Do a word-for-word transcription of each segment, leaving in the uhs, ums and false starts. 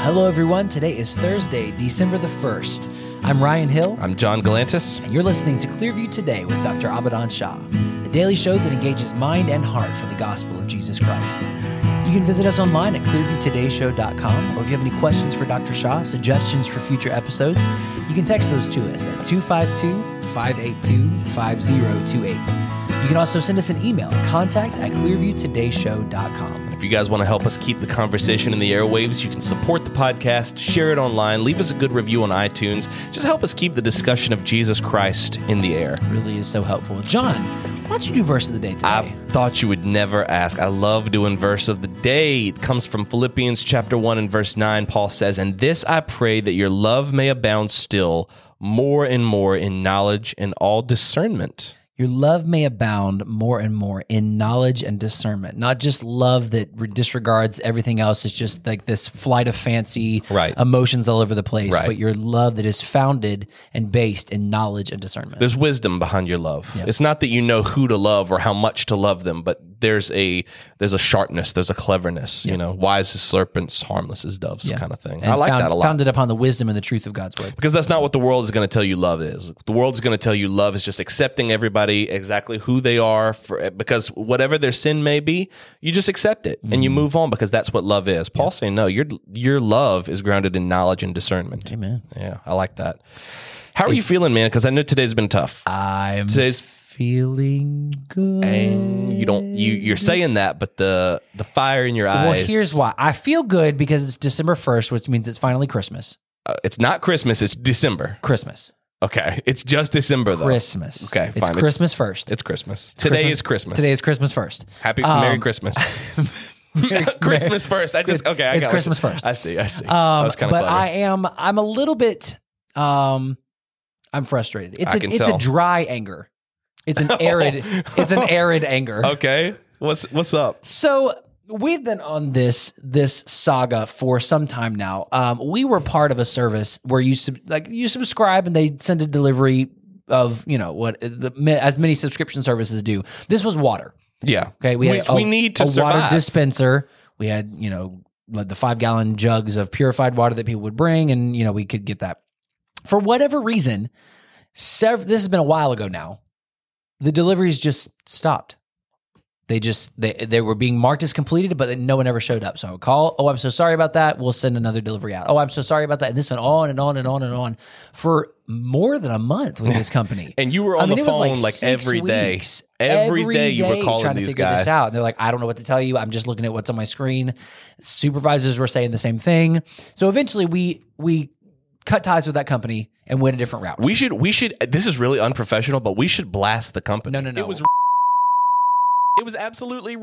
Hello, everyone. Today is Thursday, December the first. I'm Ryan Hill. I'm John Galantis. And you're listening to Clearview Today with Doctor Abadan Shah, the daily show that engages mind and heart for the gospel of Jesus Christ. You can visit us online at clearview today show dot com, or if you have any questions for Doctor Shah, suggestions for future episodes, you can text those to us at two five two, five eight two, five zero two eight. You can also send us an email at contact at clearview today show dot com. If you guys want to help us keep the conversation in the airwaves, you can support the podcast, share it online, leave us a good review on iTunes. Just help us keep the discussion of Jesus Christ in the air. It really is so helpful. John, why don't you do verse of the day today? I thought you would never ask. I love doing verse of the day. It comes from Philippians chapter one and verse nine. Paul says, "And this I pray, that your love may abound still more and more in knowledge and all discernment." Your love may abound more and more in knowledge and discernment, not just love that disregards everything else. It's just like this flight of fancy right. emotions all over the place, right. but your love that is founded and based in knowledge and discernment. There's wisdom behind your love. Yep. It's not that you know who to love or how much to love them, but there's a there's a sharpness, there's a cleverness, yep. you know, wise as serpents, harmless as doves yep. kind of thing. And I like found, that a lot. Founded upon the wisdom and the truth of God's word. Because that's not what the world is going to tell you love is. The world is going to tell you love is just accepting everybody exactly who they are, for because whatever their sin may be, you just accept it mm. and you move on because that's what love is. Paul's yep. saying, no, your your love is grounded in knowledge and discernment. Amen. Yeah, I like that. How are it's, you feeling, man? Because I know today's been tough. I'm today's feeling good. And you don't you you're saying that, but the the fire in your eyes. Well, here's why. I feel good because it's December first, which means it's finally Christmas. Uh, it's not Christmas, it's December. Christmas. Okay, it's just December though. Christmas. Okay, it's fine. Christmas first. It's Christmas. It's Today Christmas. is Christmas. Today is Christmas first. Happy um, Merry Christmas. Merry, Christmas first. I just okay. I it's got Christmas you. first. I see. I see. Um, That's kind of but clever. I am. I'm a little bit. Um, I'm frustrated. It's I a. can It's tell. a dry anger. It's an arid. It's an arid anger. Okay. What's What's up? So we've been on this this saga for some time now. Um, we were part of a service where you sub, like you subscribe and they send a delivery of you know what the, as many subscription services do. This was water. Yeah. Okay. We we, had a, we need to a survive. water dispenser. We had you know like the five gallon jugs of purified water that people would bring, and you know we could get that. For whatever reason, sev- this has been a while ago now. The deliveries just stopped. They just they they were being marked as completed, but no one ever showed up. So I would call. Oh, I'm so sorry about that. We'll send another delivery out. Oh, I'm so sorry about that. And this went on and on and on and on for more than a month with this company. And you were on I mean, the it was phone like, six every day. weeks. Every, every day you were calling trying these to figure guys this out. And they're like, I don't know what to tell you. I'm just looking at what's on my screen. Supervisors were saying the same thing. So eventually we we cut ties with that company and went a different route. We should we should. This is really unprofessional, but we should blast the company. No, no, no. It was. It was absolutely.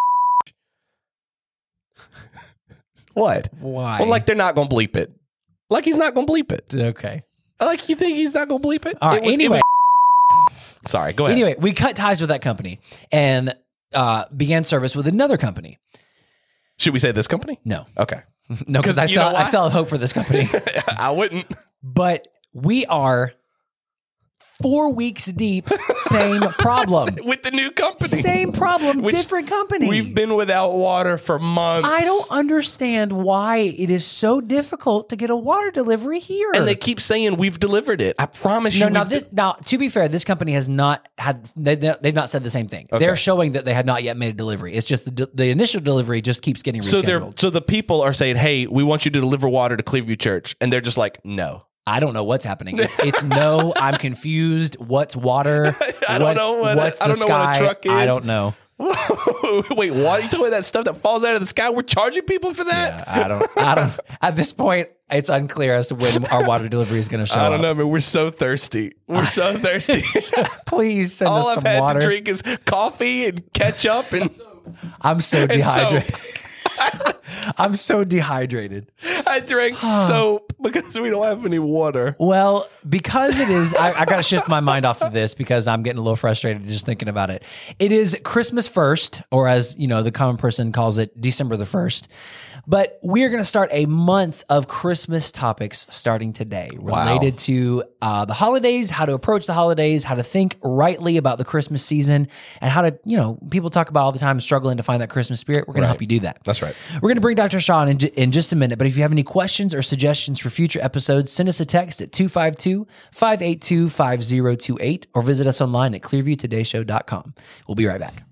What? Why? Well, like they're not gonna bleep it. Like he's not gonna bleep it. Okay. Like you think he's not gonna bleep it? All right. It was, anyway. it was sorry. Go ahead. Anyway, we cut ties with that company and uh, began service with another company. Should we say this company? No. Okay. No, because I you know still I why? still have hope for this company. I wouldn't. But we are four weeks deep, same problem. With the new company. Same problem, Which different company. We've been without water for months. I don't understand why it is so difficult to get a water delivery here. And they keep saying we've delivered it. I promise No, you. now we've this. Now, to be fair, this company has not had. They, they've not said the same thing. Okay. They're showing that they have not yet made a delivery. It's just the the initial delivery just keeps getting rescheduled. So they're so the people are saying, "Hey, we want you to deliver water to Clearview Church," and they're just like, "No." I don't know what's happening. It's, it's no. I'm confused. What's water? I don't what's, know what. What's A, I don't the know sky? what a truck is. I don't know. Wait, what? You talking about that stuff that falls out of the sky? We're charging people for that? Yeah, I don't. I don't. At this point, it's unclear as to when our water delivery is going to show up. I don't know, man. We're so thirsty. We're so thirsty. Please send All us I've some had water. to drink is coffee and ketchup and. I'm so and dehydrated. soap. I'm so dehydrated. I drank soap because we don't have any water. Well, because it is, I, I got to shift my mind off of this because I'm getting a little frustrated just thinking about it. It is Christmas first, or as you know, the common person calls it, December the first. But we're going to start a month of Christmas topics starting today related Wow. to uh, the holidays, how to approach the holidays, how to think rightly about the Christmas season, and how to, you know, people talk about all the time struggling to find that Christmas spirit. We're going to help you do that. That's right. We're going to bring Doctor Shaw in, in just a minute, but if you have any questions or suggestions for future episodes, send us a text at two five two, five eight two, five zero two eight or visit us online at clearview today show dot com. We'll be right back.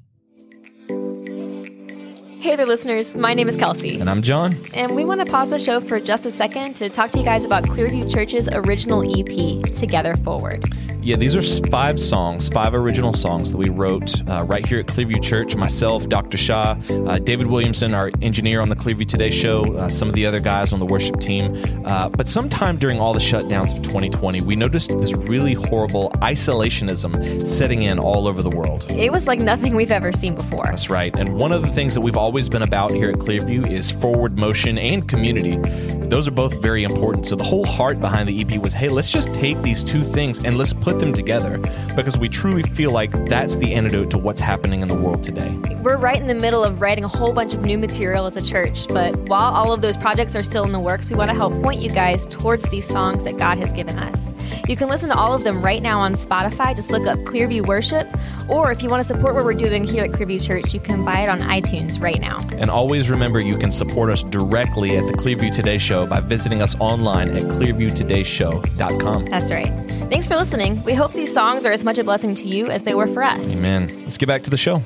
Hey there, listeners. My name is Kelsey. And I'm John. And we want to pause the show for just a second to talk to you guys about Clearview Church's original E P, Together Forward. Yeah, these are five songs, five original songs that we wrote uh, right here at Clearview Church. Myself, Doctor Shaw, uh, David Williamson, our engineer on the Clearview Today Show, uh, some of the other guys on the worship team. Uh, but sometime during all the shutdowns of twenty twenty, we noticed this really horrible isolationism setting in all over the world. It was like nothing we've ever seen before. That's right. And one of the things that we've always been about here at Clearview is forward motion and community. Those are both very important. So the whole heart behind the E P was, hey, let's just take these two things and let's put them together, because we truly feel like that's the antidote to what's happening in the world today. We're right in the middle of writing a whole bunch of new material as a church, but while all of those projects are still in the works, we want to help point you guys towards these songs that God has given us. You can listen to all of them right now on Spotify. Just look up Clearview Worship. Or if you want to support what we're doing here at Clearview Church, you can buy it on iTunes right now. And always remember, you can support us directly at the Clearview Today Show by visiting us online at clearview today show dot com. That's right. Thanks for listening. We hope these songs are as much a blessing to you as they were for us. Amen. Let's get back to the show.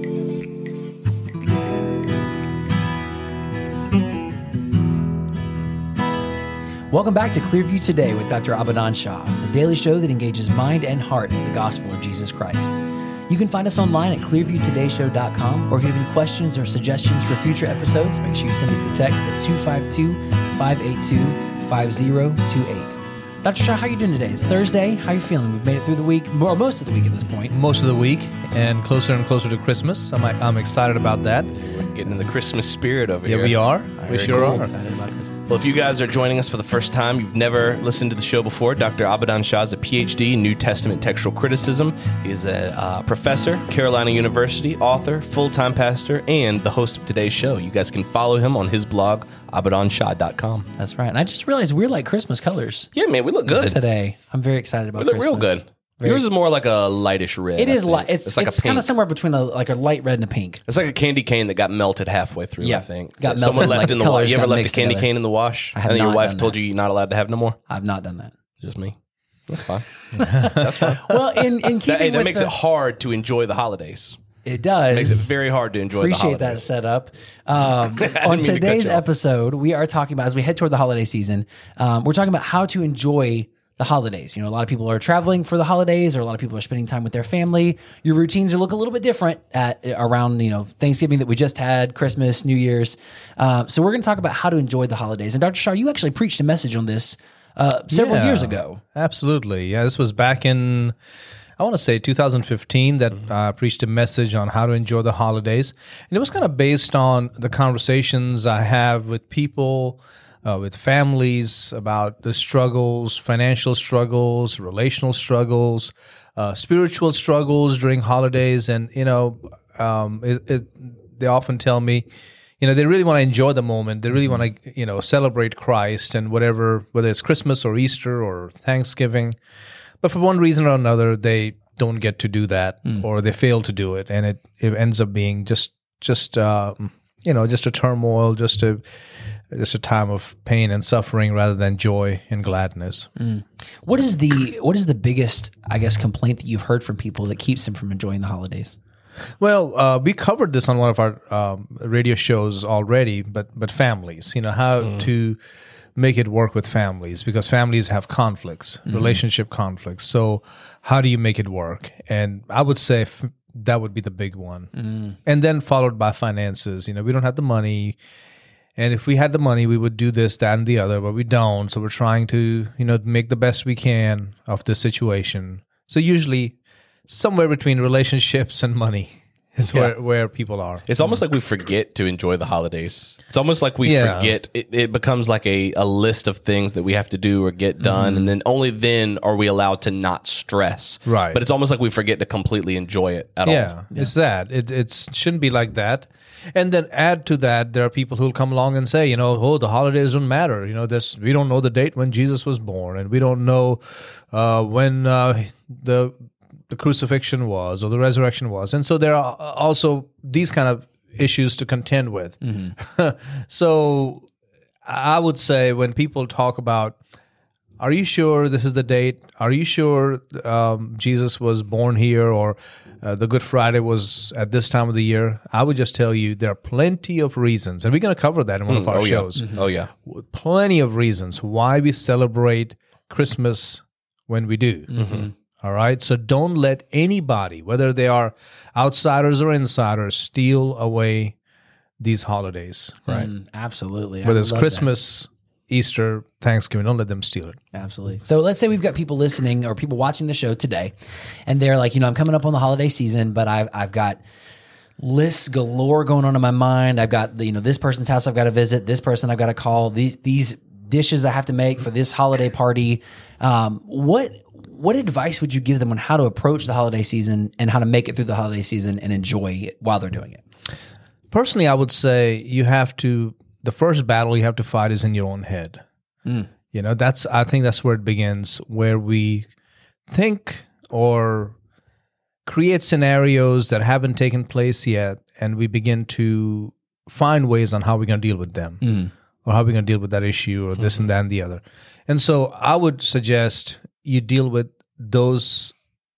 Welcome back to Clearview Today with Doctor Abadan Shah, the daily show that engages mind and heart with the gospel of Jesus Christ. You can find us online at clearview today show dot com, or if you have any questions or suggestions for future episodes, make sure you send us a text at two five two, five eight two, five zero two eight. Doctor Shah, how are you doing today? It's Thursday. How are you feeling? We've made it through the week, or most of the week at this point. Most of the week, and closer and closer to Christmas. I'm I'm excited about that. Getting in the Christmas spirit over Yeah, here. we are. We Very sure cool. are. Excited about Christmas. Well, if you guys are joining us for the first time, you've never listened to the show before, Doctor Abadan Shah is a P H D in New Testament textual criticism. He's a uh, professor, Carolina University, author, full-time pastor, and the host of today's show. You guys can follow him on his blog, abadan shah dot com. That's right. And I just realized we're like Christmas colors Yeah, man, we look good. today. I'm very excited about We look Christmas. real good. Very- Yours is more like a lightish red. It I is think. light. It's, it's, like a kind pink. of somewhere between a like a light red and a pink. It's like a candy cane that got melted halfway through, Yeah, I think. got That Someone melted, left like in the colors wash. You ever got left a mixed candy together. cane in the wash? I have and then your not wife done told that. you you're not allowed to have no more? I've not done that. Just me. That's fine. That's fine. Well, in, in keeping That, hey, that with makes the, it hard to enjoy the holidays. it does. Makes it very hard to enjoy the Appreciate that holidays. setup. Um, mean to on cut today's you off. episode, we are talking about, as we head toward the holiday season, um, we're talking about how to enjoy the holidays. You know, a lot of people are traveling for the holidays, or a lot of people are spending time with their family. Your routines are look a little bit different at around, you know, Thanksgiving that we just had, Christmas, New Year's. Uh, so we're going to talk about how to enjoy the holidays. And Doctor Shaw, you actually preached a message on this uh, several Yeah, years ago. Absolutely. Yeah, this was back in, I want to say two thousand fifteen, that I uh, preached a message on how to enjoy the holidays. And it was kind of based on the conversations I have with people, uh, with families, about the struggles, financial struggles, relational struggles, uh, spiritual struggles during holidays. And, you know, um, it, it, they often tell me, you know, they really want to enjoy the moment. They really want to, you know, celebrate Christ and whatever, whether it's Christmas or Easter or Thanksgiving. But for one reason or another, they don't get to do that, or they fail to do it. And it, it ends up being just, just um, you know, just a turmoil, just a, just a time of pain and suffering rather than joy and gladness. What is the what is the biggest, I guess, complaint that you've heard from people that keeps them from enjoying the holidays? Well, uh, we covered this on one of our um, radio shows already, but but families, you know, how to make it work with families, because families have conflicts, relationship conflicts. So how do you make it work? And I would say f- that would be the big one. And then followed by finances. You know, we don't have the money. And if we had the money, we would do this, that, and the other, but we don't. So we're trying to, you know, make the best we can of the situation. So usually somewhere between relationships and money is where, where people are. It's almost like we forget to enjoy the holidays. It's almost like we Yeah. forget. It, it becomes like a, a list of things that we have to do or get done. Mm-hmm. And then only then are we allowed to not stress. Right. But it's almost like we forget to completely enjoy it at Yeah, all. it's sad. It it shouldn't be like that. And then add to that, there are people who'll come along and say, you know, oh, the holidays don't matter. You know, this we don't know the date when Jesus was born, and we don't know uh, when uh, the the crucifixion was or the resurrection was. And so there are also these kind of issues to contend with. So I would say when people talk about, are you sure this is the date? Are you sure um, Jesus was born here, or uh, the Good Friday was at this time of the year? I would just tell you there are plenty of reasons, and we're going to cover that in one of our oh, shows. Yeah. Oh, yeah. Plenty of reasons why we celebrate Christmas when we do. Mm-hmm. All right? So don't let anybody, whether they are outsiders or insiders, steal away these holidays. Right. absolutely. I Whether it's love Christmas, Easter, Thanksgiving, don't let them steal it. that. Absolutely. So let's say we've got people listening or people watching the show today, and they're like, you know, I'm coming up on the holiday season, but I've I've got lists galore going on in my mind. I've got the, you know, this person's house I've got to visit, this person I've got to call, these these dishes I have to make for this holiday party. Um, what what advice would you give them on how to approach the holiday season and how to make it through the holiday season and enjoy it while they're doing it? Personally, I would say you have to, the first battle you have to fight is in your own head. Mm. You know, that's, I think that's where it begins, where we think or create scenarios that haven't taken place yet, and we begin to find ways on how we're going to deal with them, Mm. or how we're going to deal with that issue, or this Mm-hmm. and that and the other. And so I would suggest you deal with those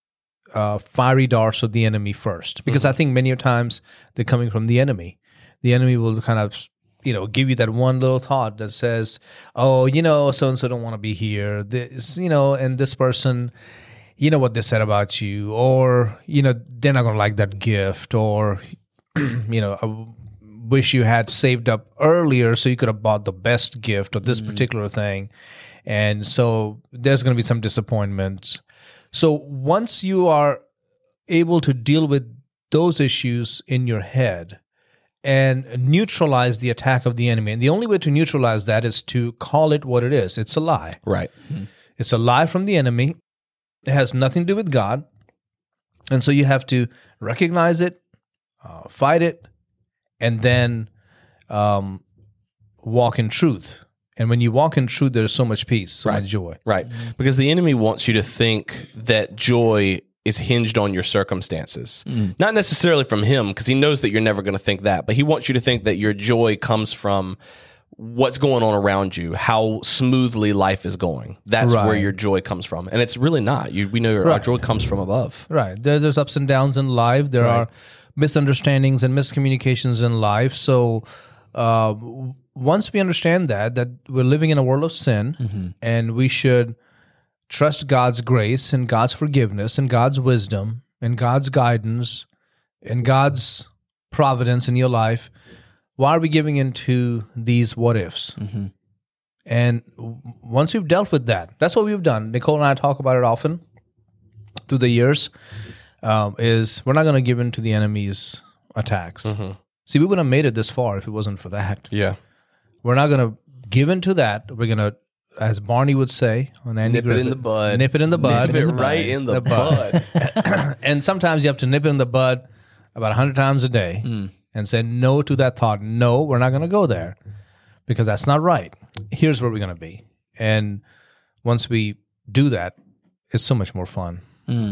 uh, fiery darts of the enemy first, because I think many times they're coming from the enemy. The enemy will kind of, you know, give you that one little thought that says, oh, you know, so-and-so don't want to be here. This, you know, and this person, you know what they said about you, or, you know, they're not going to like that gift, or, you know, I wish you had saved up earlier so you could have bought the best gift or this particular thing. And so there's going to be some disappointment. So once you are able to deal with those issues in your head and neutralize the attack of the enemy, and the only way to neutralize that is to call it what it is. It's a lie. Right. It's a lie from the enemy. It has nothing to do with God. And so you have to recognize it, uh, fight it, and then um, walk in truth. And when you walk in truth, there's so much peace, so much joy. Right. Because the enemy wants you to think that joy is hinged on your circumstances. Not necessarily from him, because he knows that you're never going to think that, but he wants you to think that your joy comes from what's going on around you, how smoothly life is going. That's Right. where your joy comes from. And it's really not. You, we know our Right. joy comes from above. Right. There, there's ups and downs in life. There are misunderstandings and miscommunications in life. So uh, w- once we understand that, that we're living in a world of sin, and we should trust God's grace and God's forgiveness and God's wisdom and God's guidance and God's providence in your life, why are we giving into these what ifs? And w- once we've dealt with that, that's what we've done. Nicole and I talk about it often through the years, um, is we're not going to give in to the enemy's attacks. See, we wouldn't have made it this far if it wasn't for that. Yeah. We're not going to give in to that. We're going to, as Barney would say on Andy Nip it in Griffith, the bud. Nip it in the bud. Nip it right in the, bud. And sometimes you have to nip it in the bud about a hundred times a day and say no to that thought. No, we're not going to go there because that's not right. Here's where we're going to be. And once we do that, it's so much more fun.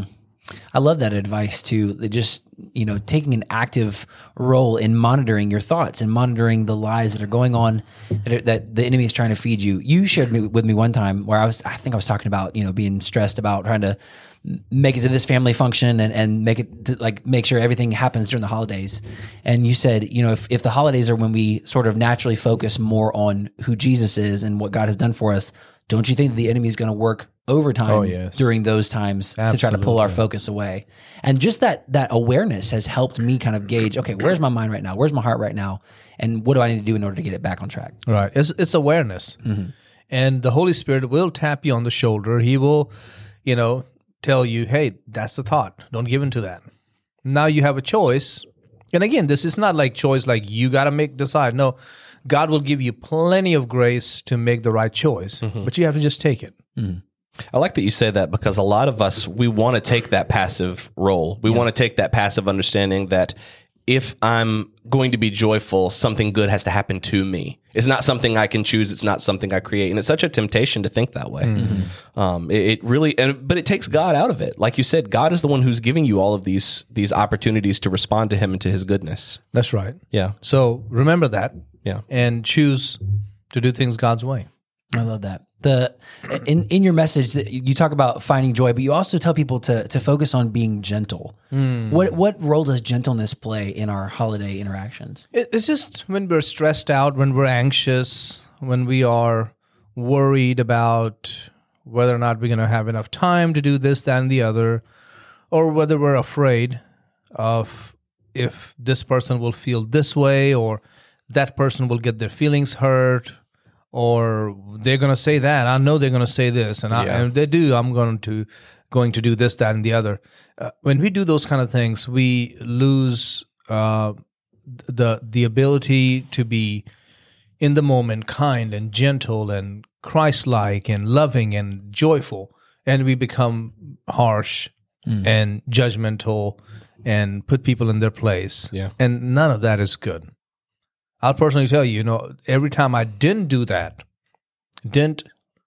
I love that advice too. that Just, you know, taking an active role in monitoring your thoughts and monitoring the lies that are going on that, are, that the enemy is trying to feed you. You shared me, with me one time where I was, I think I was talking about, you know, being stressed about trying to make it to this family function and, and make it to, like, make sure everything happens during the holidays. And you said, you know, if, if the holidays are when we sort of naturally focus more on who Jesus is and what God has done for us, don't you think that the enemy is going to work overtime Oh, yes. during those times to try to pull our focus away? And just that that awareness has helped me kind of gauge, okay, where's my mind right now? Where's my heart right now? And what do I need to do in order to get it back on track? Right. It's, it's awareness. And the Holy Spirit will tap you on the shoulder. He will, you know, tell you, hey, that's the thought. Don't give in to that. Now you have a choice. And again, this is not like choice, like you got to make decide. No, God will give you plenty of grace to make the right choice, Mm-hmm. but you have to just take it. I like that you say that because a lot of us, we want to take that passive role. We want to take that passive understanding that if I'm going to be joyful, something good has to happen to me. It's not something I can choose. It's not something I create. And it's such a temptation to think that way. Mm-hmm. Um, it, it really, and, but it takes God out of it. Like you said, God is the one who's giving you all of these, these opportunities to respond to him and to his goodness. That's right. Yeah. So remember that. Yeah. And choose to do things God's way. I love that. The in in your message that you talk about finding joy, but you also tell people to to focus on being gentle. Hmm. What what role does gentleness play in our holiday interactions? It- It's just when we're stressed out, when we're anxious, when we are worried about whether or not we're going to have enough time to do this, that, and the other, or whether we're afraid of if this person will feel this way, or that person will get their feelings hurt, or they're going to say that. I know they're going to say this, and, I, Yeah. and if they do, I'm going to going to do this, that, and the other. Uh, when we do those kind of things, we lose uh, the the ability to be in the moment, kind and gentle and Christ-like and loving and joyful, and we become harsh and judgmental and put people in their place. Yeah. And none of that is good. I'll personally tell you, you know, every time I didn't do that, didn't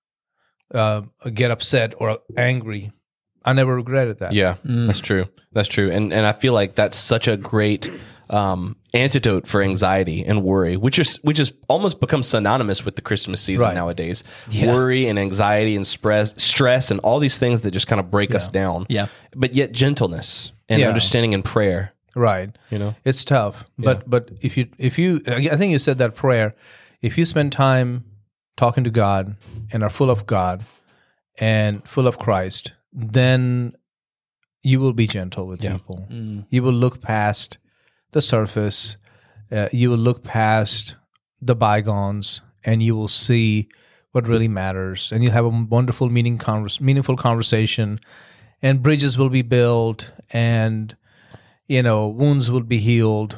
uh, get upset or angry, I never regretted that. Yeah, that's true. That's true. And and I feel like that's such a great um, antidote for anxiety and worry, which is which is almost become synonymous with the Christmas season Right. nowadays. Yeah. Worry and anxiety and stress, stress and all these things that just kind of break us down. Yeah. But yet gentleness and Yeah. understanding and prayer. Right. You know? It's tough. But but if you if you I think you said that prayer, if you spend time talking to God and are full of God and full of Christ, then you will be gentle with people. You will look past the surface. Uh, you will look past the bygones, and you will see what really matters. And you'll have a wonderful, meaning convers- meaningful conversation, and bridges will be built, and you know wounds will be healed,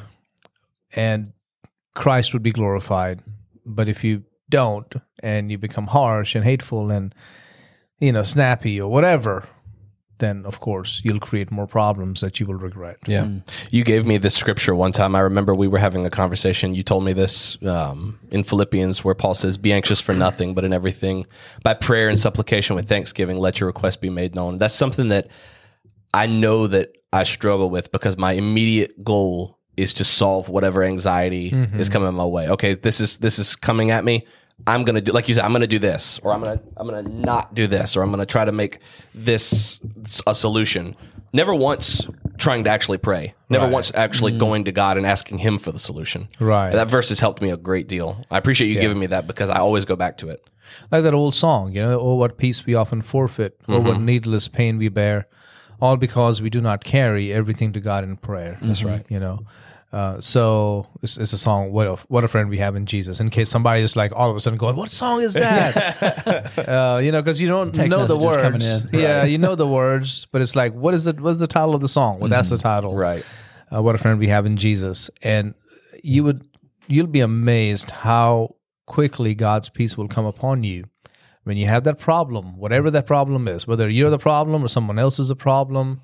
and Christ would be glorified. But if you don't, and you become harsh and hateful and you know snappy or whatever, then of course you'll create more problems that you will regret. Yeah. You gave me this scripture one time. I remember we were having a conversation. You told me this um, in Philippians where Paul says, be anxious for nothing, but in everything by prayer and supplication with thanksgiving, let your request be made known. That's something that I know that I struggle with because my immediate goal is to solve whatever anxiety is coming my way. Okay, this is this is coming at me. I'm gonna do, like you said, I'm gonna do this, or I'm gonna I'm gonna not do this, or I'm gonna try to make this a solution. Never once trying to actually pray. Never Right. once actually going to God and asking Him for the solution. Right. That verse has helped me a great deal. I appreciate you giving me that because I always go back to it. Like that old song, you know, oh, what peace we often forfeit, or what needless pain we bear, all because we do not carry everything to God in prayer. That's right. You know, uh, so it's, it's a song, what a, what a friend we have in Jesus, in case somebody is like all of a sudden going, what song is that? uh, you know, because you don't Text know the messages coming words. in. Yeah, you know the words, but it's like, what is the, what is the title of the song? Well, that's the title. Right. Uh, what a friend we have in Jesus. And you would, you'll be amazed how quickly God's peace will come upon you when you have that problem, whatever that problem is, whether you're the problem or someone else is the problem,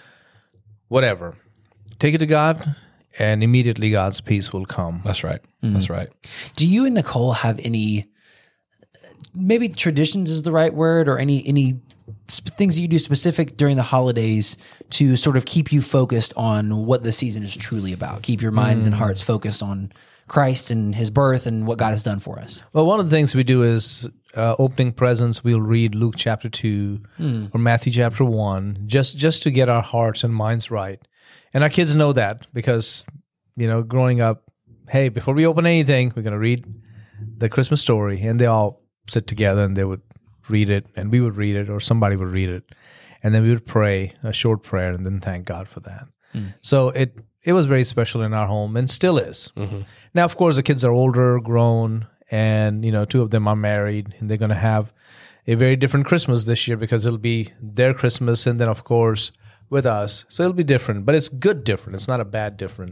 whatever. Take it to God, and immediately God's peace will come. That's right. That's right. Do you and Nicole have any, maybe traditions is the right word, or any any sp- things that you do specific during the holidays to sort of keep you focused on what the season is truly about? Keep your minds and hearts focused on Christ and His birth and what God has done for us. Well, one of the things we do is uh, opening presents. We'll read Luke chapter two or Matthew chapter one, just just to get our hearts and minds right. And our kids know that because, you know, growing up, hey, before we open anything, we're going to read the Christmas story. And they all sit together and they would read it, and we would read it, or somebody would read it. And then we would pray a short prayer and then thank God for that. So it it was very special in our home, and still is. Now, of course, the kids are older, grown, and, you know, two of them are married, and they're going to have a very different Christmas this year because it'll be their Christmas and then, of course, with us. So it'll be different, but it's good different. It's not a bad different.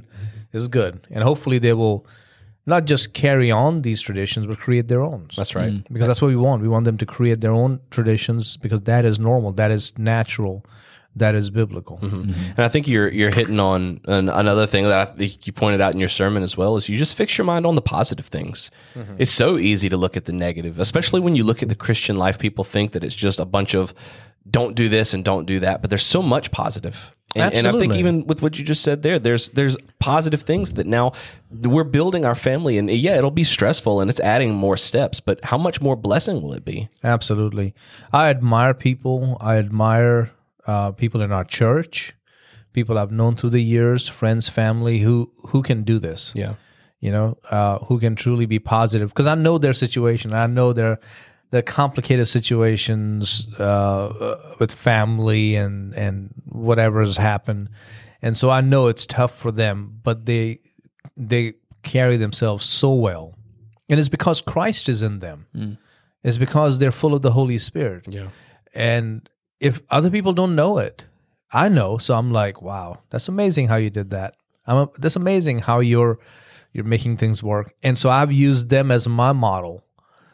is good. And hopefully they will not just carry on these traditions, but create their own. That's right. Mm. Because that's what we want. We want them to create their own traditions because that is normal, that is natural, that is biblical. Mm-hmm. And I think you're you're hitting on an, another thing that I think you pointed out in your sermon as well, is you just fix your mind on the positive things. Mm-hmm. It's so easy to look at the negative, especially when you look at the Christian life. People think that it's just a bunch of don't do this and don't do that, but there's so much positive. And, and I think even with what you just said there, there's there's positive things that now we're building our family, and yeah, it'll be stressful and it's adding more steps, but how much more blessing will it be? Absolutely. I admire people. I admire uh, people in our church, people I've known through the years, friends, family, who who can do this. Yeah. You know, uh, who can truly be positive. Because I know their situation. I know their the complicated situations uh, with family and, and whatever has happened. And so I know it's tough for them, but they they carry themselves so well. And it's because Christ is in them. Mm. It's because they're full of the Holy Spirit. Yeah. And if other people don't know it, I know. So I'm like, wow, that's amazing how you did that. I'm a, that's amazing how you're you're making things work. And so I've used them as my model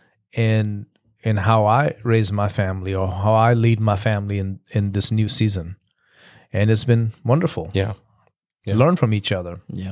in in how I raise my family or how I lead my family in, in this new season. And it's been wonderful. Yeah. yeah. Learn from each other. Yeah.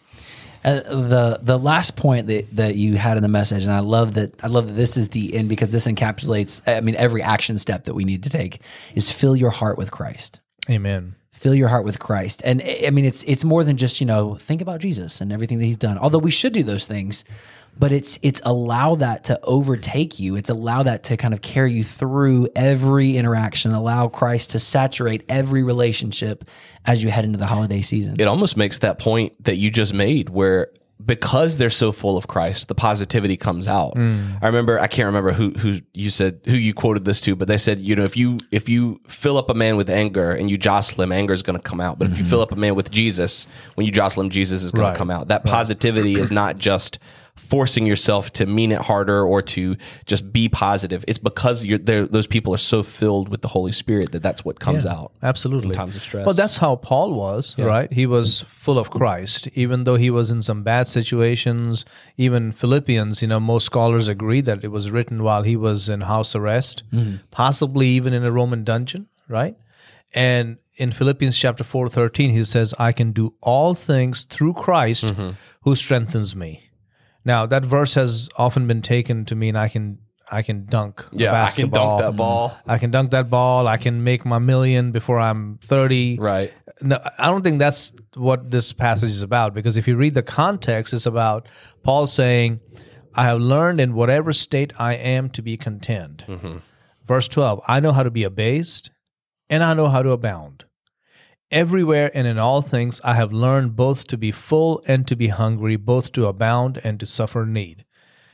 Uh, the the last point that, that you had in the message, and I love that I love that this is the end because this encapsulates, I mean, every action step that we need to take is fill your heart with Christ. Amen. Fill your heart with Christ. And I mean, it's it's more than just, you know, think about Jesus and everything that he's done. Although we should do those things, but it's it's allow that to overtake you. It's allow that to kind of carry you through every interaction, allow Christ to saturate every relationship as you head into the holiday season. It almost makes that point that you just made where because they're so full of Christ, the positivity comes out. Mm. I remember, I can't remember who who you said, who you quoted this to, but they said, you know, if you if you fill up a man with anger and you jostle him, anger is going to come out. But mm-hmm. if you fill up a man with Jesus, when you jostle him, Jesus is going right. to come out. That positivity right. is not just forcing yourself to mean it harder or to just be positive. It's because you're there, those people are so filled with the Holy Spirit that that's what comes yeah, out. Absolutely. In times of stress. Well, that's how Paul was, yeah. right? He was full of Christ, even though he was in some bad situations. Even Philippians, you know, most scholars agree that it was written while he was in house arrest, mm-hmm. possibly even in a Roman dungeon, right? And in Philippians chapter four, thirteen, he says, I can do all things through Christ mm-hmm. who strengthens me. Now, that verse has often been taken to mean I can I can dunk yeah, a basketball. I can dunk that ball. I can dunk that ball. I can make my million before I'm thirty. Right. No, I don't think that's what this passage is about, because if you read the context, it's about Paul saying, I have learned in whatever state I am to be content. Mm-hmm. Verse twelve, I know how to be abased, and I know how to abound. Everywhere and in all things I have learned both to be full and to be hungry, both to abound and to suffer need.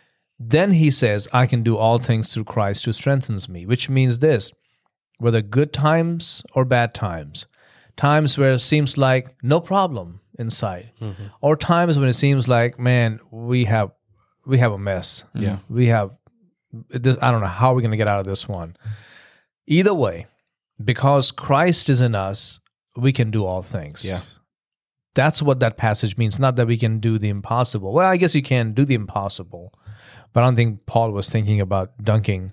Then he says, I can do all things through Christ who strengthens me, which means this, whether good times or bad times, times where it seems like no problem inside, mm-hmm. or times when it seems like, man, we have we have a mess. Yeah, we have this. I don't know how we're going to get out of this one. Either way, because Christ is in us, we can do all things. Yeah. That's what that passage means. Not that we can do the impossible. Well, I guess you can do the impossible, but I don't think Paul was thinking about dunking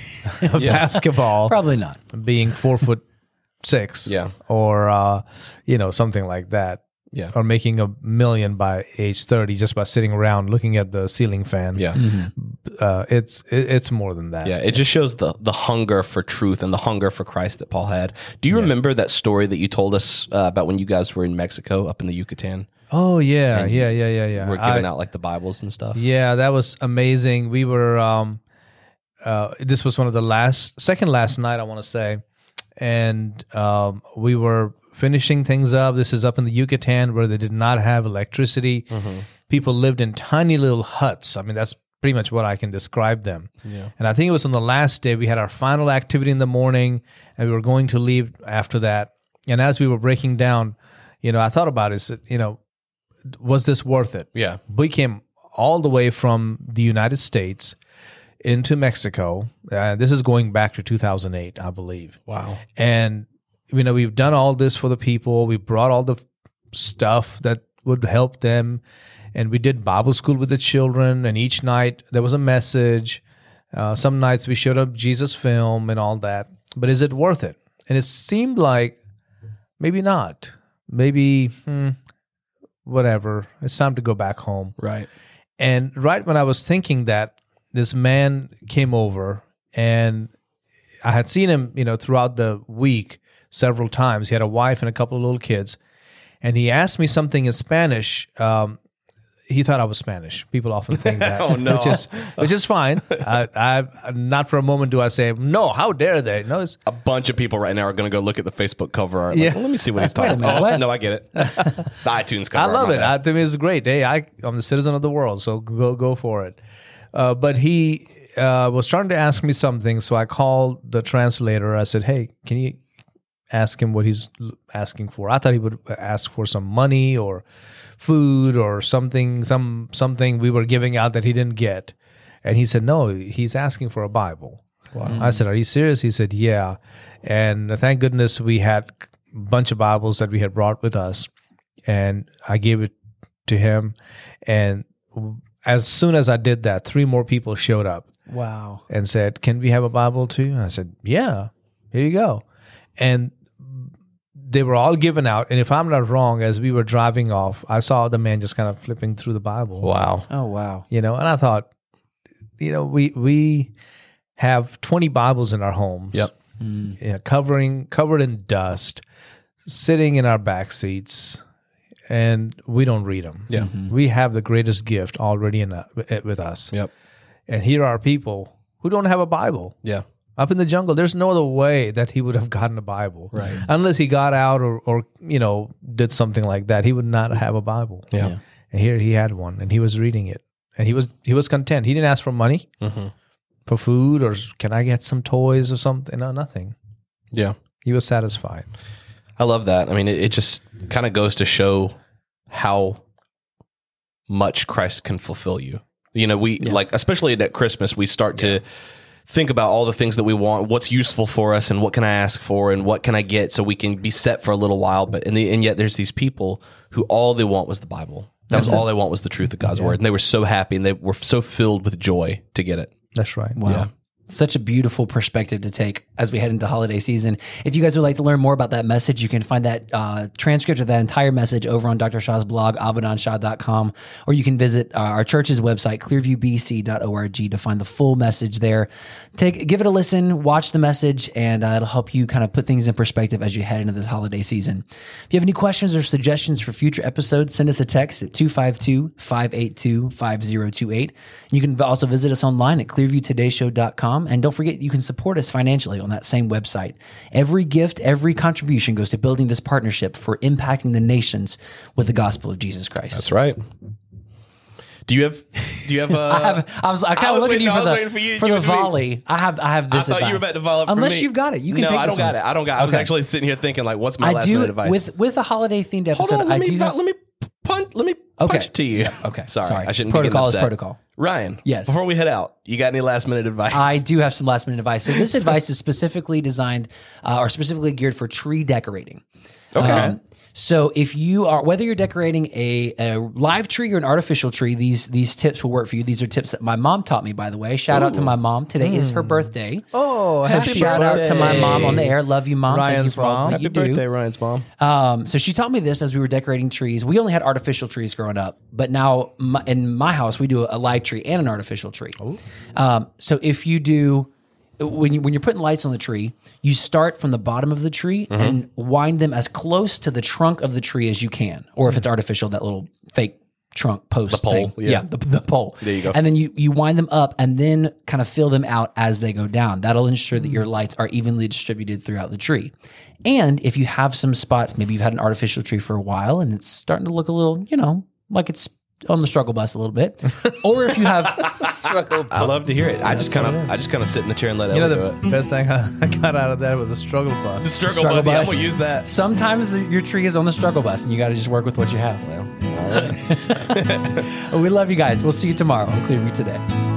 a yeah. basketball. Probably not. Being four foot six. Yeah. Or, uh, you know, something like that. Yeah. Or making a million by age thirty just by sitting around looking at the ceiling fan. Yeah. Mm-hmm. Uh, it's it, it's more than that. Yeah. It just shows the the hunger for truth and the hunger for Christ that Paul had. Do you yeah. remember that story that you told us uh, about when you guys were in Mexico up in the Yucatan? Oh, yeah. And yeah, yeah, yeah, yeah. We're giving I, out like the Bibles and stuff. Yeah, that was amazing. We were, um, uh, this was one of the last, second last night, I want to say. And um, we were finishing things up. This is up in the Yucatan where they did not have electricity. Mm-hmm. People lived in tiny little huts. I mean, that's pretty much what I can describe them. Yeah. And I think it was on the last day, we had our final activity in the morning, and we were going to leave after that. And as we were breaking down, you know, I thought about it, you know, was this worth it? Yeah. We came all the way from the United States into Mexico. Uh, this is going back to two thousand eight, I believe. Wow. And, you know, we've done all this for the people. We brought all the stuff that would help them. And we did Bible school with the children. And each night there was a message. Uh, some nights we showed up Jesus film and all that. But is it worth it? And it seemed like maybe not. Maybe, hmm, whatever. It's time to go back home. Right. And right when I was thinking that, this man came over, and I had seen him, you know, throughout the week several times. He had a wife and a couple of little kids, and he asked me something in Spanish. Um, he thought I was Spanish. People often think that, Oh, no. which is which is fine. I, I not for a moment do I say no. How dare they? No, it's A bunch of people right now are going to go look at the Facebook cover art. Like, Yeah. well, let me see what he's talking minute, about. what? No, I get it. The iTunes cover I art, love my it. bad. I think it's great. Hey, I, I'm the citizen of the world, so go go for it. Uh, but he uh, was trying to ask me something, so I called the translator. I said, hey, can you ask him what he's l- asking for? I thought he would ask for some money or food or something, some something we were giving out that he didn't get. And he said, no, he's asking for a Bible. Wow. I said, are you serious? He said, yeah. And thank goodness we had a bunch of Bibles that we had brought with us. And I gave it to him. And as soon as I did that, three more people showed up Wow. and said, can we have a Bible too? And I said, yeah, here you go. And they were all given out. And if I'm not wrong, as we were driving off, I saw the man just kind of flipping through the Bible. Wow. Oh, wow. You know, and I thought, you know, we we have twenty Bibles in our homes. Yep. You know, covering covered in dust, sitting in our back seats, and we don't read them. Yeah. We have the greatest gift already in uh, with us. Yep. And here are people who don't have a Bible. Yeah. Up in the jungle, there's no other way that he would have gotten a Bible. Right. Unless he got out or, or you know, did something like that. He would not have a Bible. Yeah. Yeah. And here he had one, and he was reading it. And he was he was content. He didn't ask for money, Mm-hmm. for food, or can I get some toys or something? No, nothing. Yeah. He was satisfied. I love that. I mean, it, it just kind of goes to show how much Christ can fulfill you. You know, we like, especially at Christmas, we start to think about all the things that we want, what's useful for us, and what can I ask for, and what can I get, so we can be set for a little while. But in the, and yet, there's these people who all they want was the Bible. That was all they want was the truth of God's word, and they were so happy and they were so filled with joy to get it. That's right. Wow. Yeah. Such a beautiful perspective to take as we head into holiday season. If you guys would like to learn more about that message, you can find that uh, transcript of that entire message over on Doctor Shah's blog, abadan shah dot com, or you can visit uh, our church's website, clearview b c dot org, to find the full message there. Take, give it a listen, watch the message, and uh, it'll help you kind of put things in perspective as you head into this holiday season. If you have any questions or suggestions for future episodes, send us a text at two five two, five eight two, five zero two eight. You can also visit us online at clearview today show dot com. And don't forget, you can support us financially on that same website. Every gift, every contribution goes to building this partnership for impacting the nations with the gospel of Jesus Christ. That's right. Do you have? Do you have? Uh, I have. I was. I kind I of was looking at you waiting- I for was the waiting for you- for you the to be- volley. I have. I have I this. thought you were advice. about to follow up. for Unless me. you've got it, you can no, take I this don't got one. it. I don't got. it. I was Okay. actually sitting here thinking, like, what's my I last do minute advice? with with a holiday themed episode. Hold on. Let I me. do have, Let me punch. Let me Okay. punch it to you. Yeah, okay. Sorry, Sorry. I shouldn't. Protocol be is getting upset. protocol. Ryan. Yes. Before we head out, you got any last minute advice? I do have some last minute advice. So this advice is specifically designed uh, or specifically geared for tree decorating. Okay. Um, so if you are, whether you're decorating a, a live tree or an artificial tree, these these tips will work for you. These are tips that my mom taught me, by the way. Shout out to my mom. Today is her birthday. Oh, So happy shout out to my birthday. mom on the air. Love you, mom. Thank you Ryan's for all mom. that Happy you do. birthday, Ryan's mom. Um, so she taught me this as we were decorating trees. We only had artificial trees growing up, but now my, in my house we do a live tree and an artificial tree. Um, so if you do, when you when you're putting lights on the tree, you start from the bottom of the tree Mm-hmm. and wind them as close to the trunk of the tree as you can, or if it's artificial, that little fake trunk post The pole, thing. yeah. the, the pole. There you go. And then you you wind them up and then kind of fill them out as they go down. That'll ensure that your lights are evenly distributed throughout the tree. And if you have some spots, maybe you've had an artificial tree for a while and it's starting to look a little, you know, like it's on the struggle bus a little bit, or if you have I love to hear it. I just kind of, I just kind of sit in the chair and let You know, Ellie do the it. best thing I I got out of that was a struggle bus. The struggle, struggle bus. Yeah, I'm bus. gonna use that. Sometimes your tree is on the struggle bus and you got to just work with what you have. Well, all right. We love you guys. We'll see you tomorrow on Clearview Today.